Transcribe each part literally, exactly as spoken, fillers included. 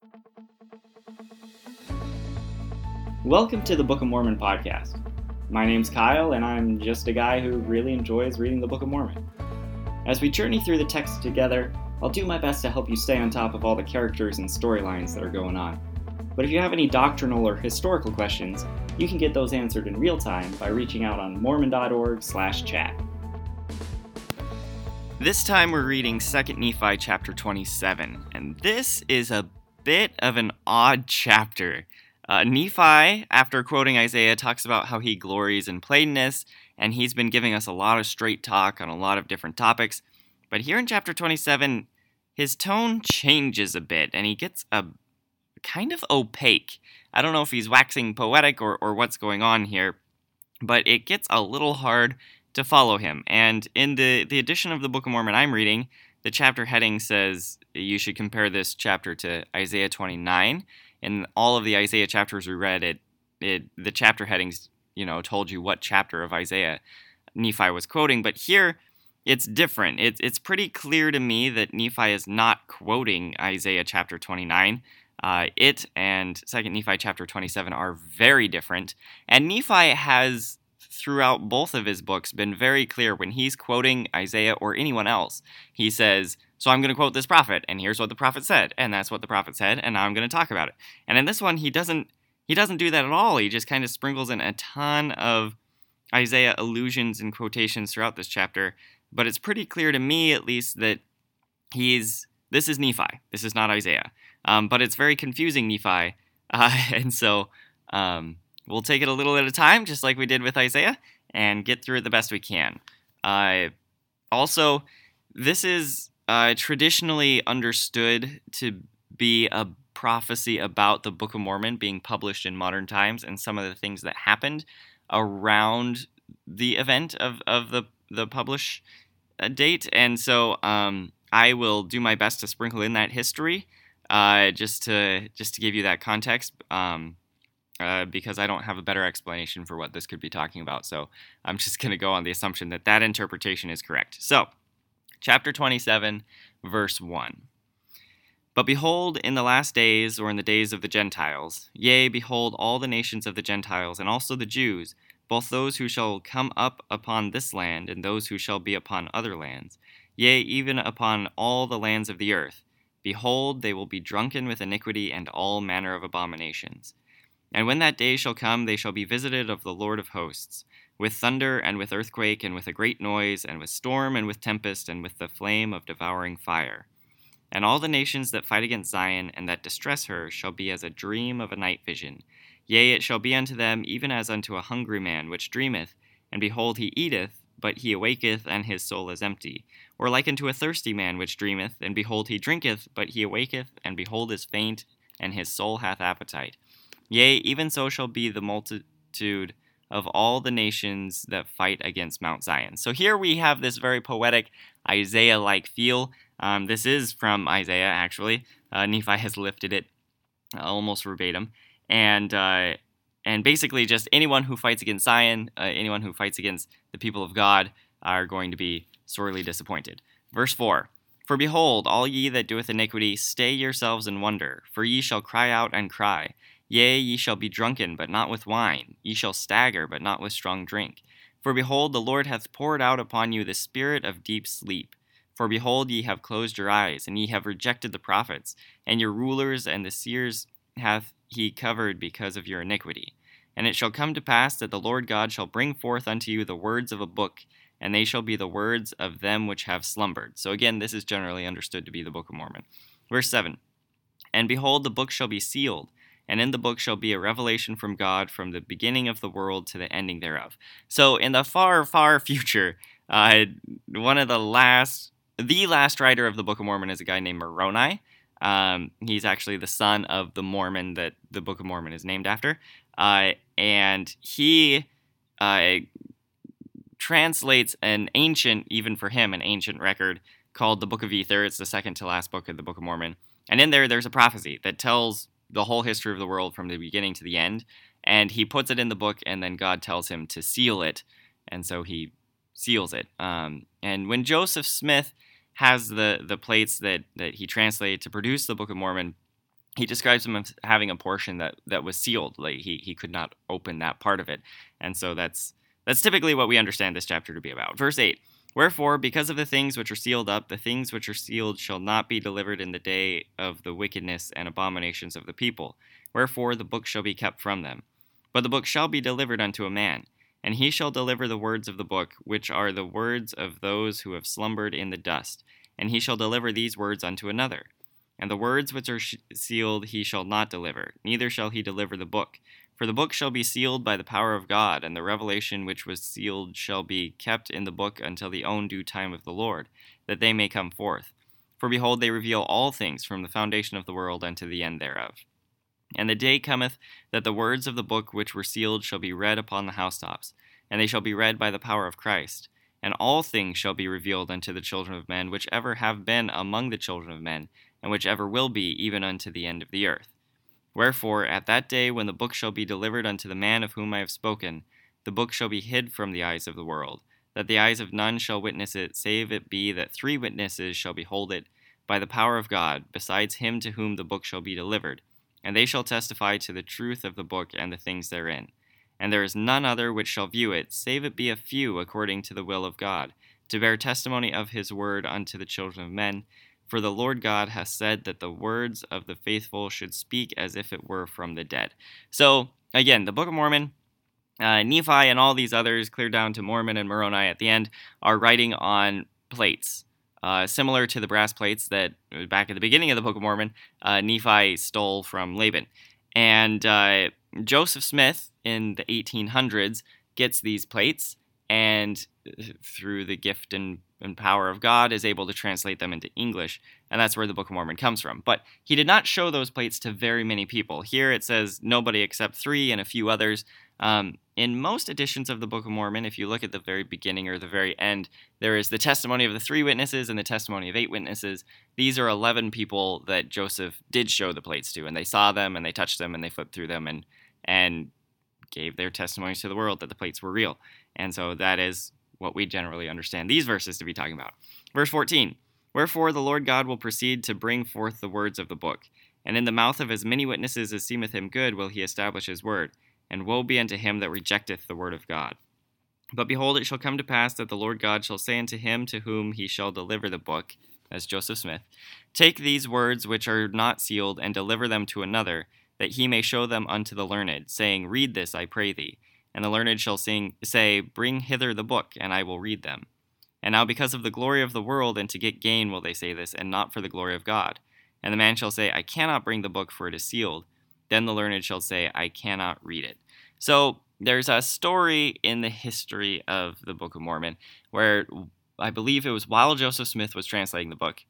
Welcome to the Book of Mormon podcast. My name's Kyle, and I'm just a guy who really enjoys reading the Book of Mormon. As we journey through the text together, I'll do my best to help you stay on top of all the characters and storylines that are going on. But if you have any doctrinal or historical questions, you can get those answered in real time by reaching out on mormon.org slash chat. This time we're reading Second Nephi chapter twenty-seven, and this is a bit of an odd chapter. Uh, Nephi, after quoting Isaiah, talks about how he glories in plainness, and he's been giving us a lot of straight talk on a lot of different topics. But here in chapter twenty-seven, his tone changes a bit, and he gets a kind of opaque. I don't know if he's waxing poetic or, or what's going on here, but it gets a little hard to follow him. And in the, the edition of the Book of Mormon I'm reading, the chapter heading says you should compare this chapter to Isaiah twenty-nine. In all of the Isaiah chapters we read, it, it the chapter headings, you know, told you what chapter of Isaiah Nephi was quoting. But here, it's different. It's it's pretty clear to me that Nephi is not quoting Isaiah chapter twenty-nine. Uh, it and Second Nephi chapter twenty-seven are very different. And Nephi has, throughout both of his books, been very clear when he's quoting Isaiah or anyone else. He says, so I'm going to quote this prophet, and here's what the prophet said, and that's what the prophet said, and now I'm going to talk about it. And in this one, he doesn't he doesn't do that at all. He just kind of sprinkles in a ton of Isaiah allusions and quotations throughout this chapter. But it's pretty clear to me, at least, that he's this is Nephi. This is not Isaiah. Um, but it's very confusing Nephi, uh, and so um, we'll take it a little at a time, just like we did with Isaiah, and get through it the best we can. Uh, also, this is Uh, traditionally understood to be a prophecy about the Book of Mormon being published in modern times and some of the things that happened around the event of, of the, the publish uh, date. And so um, I will do my best to sprinkle in that history uh, just to just to give you that context um, uh, because I don't have a better explanation for what this could be talking about. So I'm just going to go on the assumption that that interpretation is correct. So Chapter twenty-seven, verse one. But behold, in the last days, or in the days of the Gentiles, yea, behold, all the nations of the Gentiles, and also the Jews, both those who shall come up upon this land, and those who shall be upon other lands, yea, even upon all the lands of the earth, behold, they will be drunken with iniquity and all manner of abominations. And when that day shall come, they shall be visited of the Lord of hosts, with thunder, and with earthquake, and with a great noise, and with storm, and with tempest, and with the flame of devouring fire. And all the nations that fight against Zion, and that distress her, shall be as a dream of a night vision. Yea, it shall be unto them even as unto a hungry man, which dreameth, and behold, he eateth, but he awaketh, and his soul is empty. Or like unto a thirsty man, which dreameth, and behold, he drinketh, but he awaketh, and behold, is faint, and his soul hath appetite. Yea, even so shall be the multitude of all the nations that fight against Mount Zion. So here we have this very poetic Isaiah-like feel. Um, this is from Isaiah, actually. Uh, Nephi has lifted it uh, almost verbatim. And uh, and basically just anyone who fights against Zion, uh, anyone who fights against the people of God are going to be sorely disappointed. Verse four. For behold, all ye that doeth iniquity, stay yourselves and wonder, for ye shall cry out and cry. Yea, ye shall be drunken, but not with wine. Ye shall stagger, but not with strong drink. For behold, the Lord hath poured out upon you the spirit of deep sleep. For behold, ye have closed your eyes, and ye have rejected the prophets, and your rulers and the seers hath he covered because of your iniquity. And it shall come to pass that the Lord God shall bring forth unto you the words of a book, and they shall be the words of them which have slumbered. So again, this is generally understood to be the Book of Mormon. Verse seven. And behold, the book shall be sealed, and in the book shall be a revelation from God from the beginning of the world to the ending thereof. So in the far, far future, uh, one of the last, the last writer of the Book of Mormon is a guy named Moroni. Um, he's actually the son of the Mormon that the Book of Mormon is named after. Uh, and he uh, translates an ancient, even for him, an ancient record called the Book of Ether. It's the second to last book of the Book of Mormon. And in there, there's a prophecy that tells the whole history of the world from the beginning to the end, and he puts it in the book, and then God tells him to seal it, and so he seals it. Um, and when Joseph Smith has the the plates that, that he translated to produce the Book of Mormon, he describes him as having a portion that, that was sealed. Like he, he could not open that part of it. And so that's that's typically what we understand this chapter to be about. Verse eight, wherefore, because of the things which are sealed up, the things which are sealed shall not be delivered in the day of the wickedness and abominations of the people. Wherefore the book shall be kept from them. But the book shall be delivered unto a man, and he shall deliver the words of the book, which are the words of those who have slumbered in the dust. And he shall deliver these words unto another. And the words which are sh- sealed he shall not deliver, neither shall he deliver the book. For the book shall be sealed by the power of God, and the revelation which was sealed shall be kept in the book until the own due time of the Lord, that they may come forth. For behold, they reveal all things from the foundation of the world unto the end thereof. And the day cometh that the words of the book which were sealed shall be read upon the housetops, and they shall be read by the power of Christ. And all things shall be revealed unto the children of men, which ever have been among the children of men, and which ever will be, even unto the end of the earth. Wherefore, at that day when the book shall be delivered unto the man of whom I have spoken, the book shall be hid from the eyes of the world, that the eyes of none shall witness it, save it be that three witnesses shall behold it, by the power of God, besides him to whom the book shall be delivered. And they shall testify to the truth of the book and the things therein. And there is none other which shall view it, save it be a few according to the will of God, to bear testimony of his word unto the children of men. For the Lord God hath said that the words of the faithful should speak as if it were from the dead. So, again, the Book of Mormon, uh, Nephi and all these others, clear down to Mormon and Moroni at the end, are writing on plates. Uh, similar to the brass plates that, back at the beginning of the Book of Mormon, uh, Nephi stole from Laban. And uh, Joseph Smith, in the eighteen hundreds, gets these plates, and through the gift and, and power of God is able to translate them into English, and that's where the Book of Mormon comes from. But he did not show those plates to very many people. Here it says nobody except three and a few others. Um, in most editions of the Book of Mormon, if you look at the very beginning or the very end, there is the testimony of the three witnesses and the testimony of eight witnesses. These are eleven people that Joseph did show the plates to, and they saw them, and they touched them, and they flipped through them, and and gave their testimonies to the world that the plates were real. And so that is what we generally understand these verses to be talking about. Verse fourteen, wherefore the Lord God will proceed to bring forth the words of the book, and in the mouth of as many witnesses as seemeth him good will he establish his word. And woe be unto him that rejecteth the word of God. But behold, it shall come to pass that the Lord God shall say unto him to whom he shall deliver the book, as Joseph Smith, take these words which are not sealed, and deliver them to another, that he may show them unto the learned, saying, read this, I pray thee. And the learned shall sing, say, bring hither the book, and I will read them. And now because of the glory of the world, and to get gain will they say this, and not for the glory of God. And the man shall say, I cannot bring the book, for it is sealed. Then the learned shall say, I cannot read it. So there's a story in the history of the Book of Mormon where I believe it was while Joseph Smith was translating the book,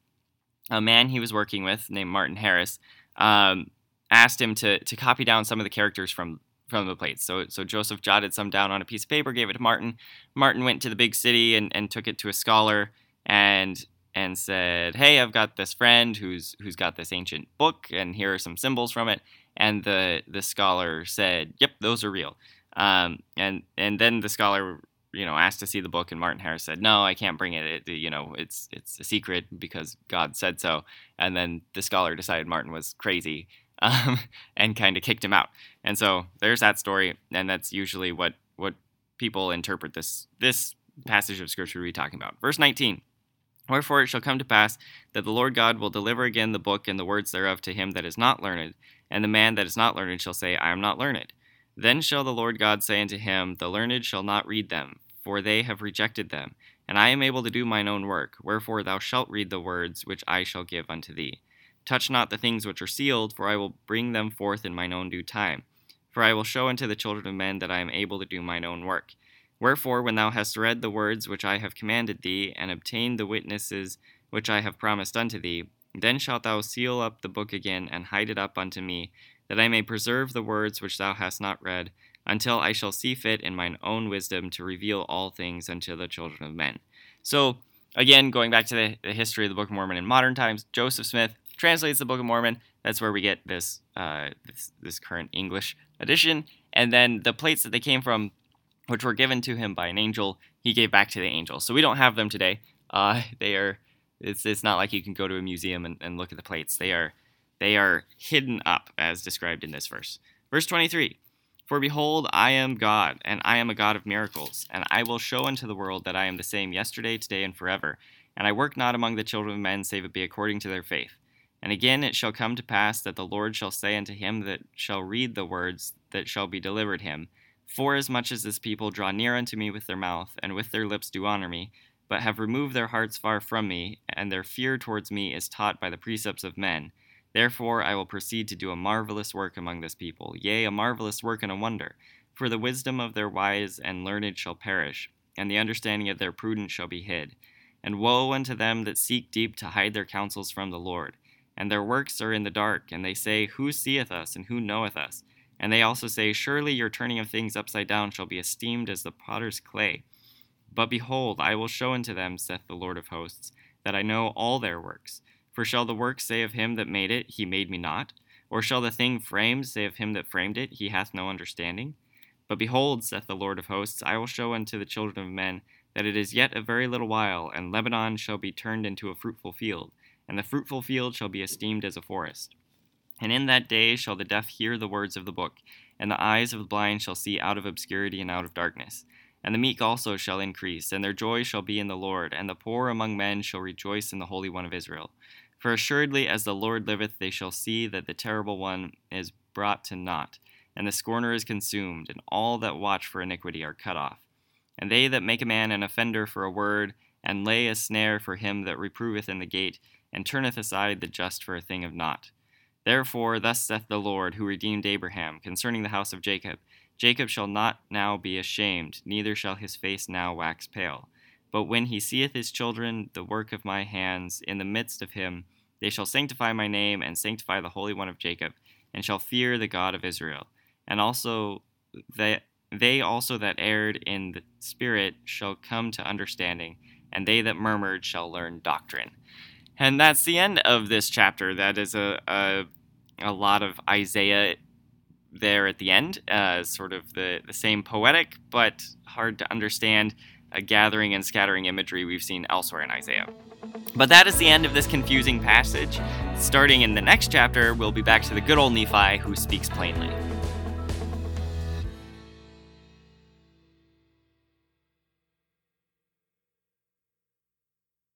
a man he was working with named Martin Harris um, asked him to to copy down some of the characters from, from the plates. So so Joseph jotted some down on a piece of paper, gave it to Martin. Martin went to the big city and, and took it to a scholar and and said, hey, I've got this friend who's who's got this ancient book, and here are some symbols from it. And the, the scholar said, yep, those are real. Um, and and then the scholar, you know, asked to see the book, and Martin Harris said, no, I can't bring it. it you know, it's it's a secret because God said so. And then the scholar decided Martin was crazy um, and kind of kicked him out. And so there's that story, and that's usually what, what people interpret this this passage of Scripture to be talking about. Verse nineteen. Wherefore it shall come to pass that the Lord God will deliver again the book and the words thereof to him that is not learned, and the man that is not learned shall say, I am not learned. Then shall the Lord God say unto him, the learned shall not read them, for they have rejected them, and I am able to do mine own work. Wherefore thou shalt read the words which I shall give unto thee. Touch not the things which are sealed, for I will bring them forth in mine own due time. For I will show unto the children of men that I am able to do mine own work. Wherefore, when thou hast read the words which I have commanded thee, and obtained the witnesses which I have promised unto thee, then shalt thou seal up the book again, and hide it up unto me, that I may preserve the words which thou hast not read, until I shall see fit in mine own wisdom to reveal all things unto the children of men. So, again, going back to the, the history of the Book of Mormon in modern times, Joseph Smith translates the Book of Mormon. That's where we get this uh, this, this current English edition. And then the plates that they came from, which were given to him by an angel, he gave back to the angel. So we don't have them today. Uh, they are, it's it's not like you can go to a museum and, and look at the plates. They are They are hidden up, as described in this verse. Verse twenty-three, For behold, I am God, and I am a God of miracles, and I will show unto the world that I am the same yesterday, today, and forever. And I work not among the children of men, save it be according to their faith. And again it shall come to pass that the Lord shall say unto him that shall read the words that shall be delivered him, Forasmuch as this people draw near unto me with their mouth, and with their lips do honor me, but have removed their hearts far from me, and their fear towards me is taught by the precepts of men. Therefore I will proceed to do a marvelous work among this people, yea, a marvelous work and a wonder. For the wisdom of their wise and learned shall perish, and the understanding of their prudent shall be hid. And woe unto them that seek deep to hide their counsels from the Lord. And their works are in the dark, and they say, Who seeth us, and who knoweth us? And they also say, Surely your turning of things upside down shall be esteemed as the potter's clay. But behold, I will show unto them, saith the Lord of hosts, that I know all their works. For shall the work say of him that made it, He made me not? Or shall the thing framed say of him that framed it, He hath no understanding? But behold, saith the Lord of hosts, I will show unto the children of men that it is yet a very little while, and Lebanon shall be turned into a fruitful field, and the fruitful field shall be esteemed as a forest. And in that day shall the deaf hear the words of the book, and the eyes of the blind shall see out of obscurity and out of darkness. And the meek also shall increase, and their joy shall be in the Lord, and the poor among men shall rejoice in the Holy One of Israel. For assuredly as the Lord liveth, they shall see that the terrible one is brought to naught, and the scorner is consumed, and all that watch for iniquity are cut off. And they that make a man an offender for a word, and lay a snare for him that reproveth in the gate, and turneth aside the just for a thing of naught. Therefore thus saith the Lord, who redeemed Abraham, concerning the house of Jacob, Jacob shall not now be ashamed, neither shall his face now wax pale. But when he seeth his children, the work of my hands, in the midst of him, they shall sanctify my name, and sanctify the Holy One of Jacob, and shall fear the God of Israel. And also they, they also that erred in the spirit shall come to understanding, and they that murmured shall learn doctrine. And that's the end of this chapter. That is a a, a lot of Isaiah there at the end, uh, sort of the, the same poetic but hard to understand a gathering and scattering imagery we've seen elsewhere in Isaiah. But that is the end of this confusing passage. Starting in the next chapter, we'll be back to the good old Nephi who speaks plainly.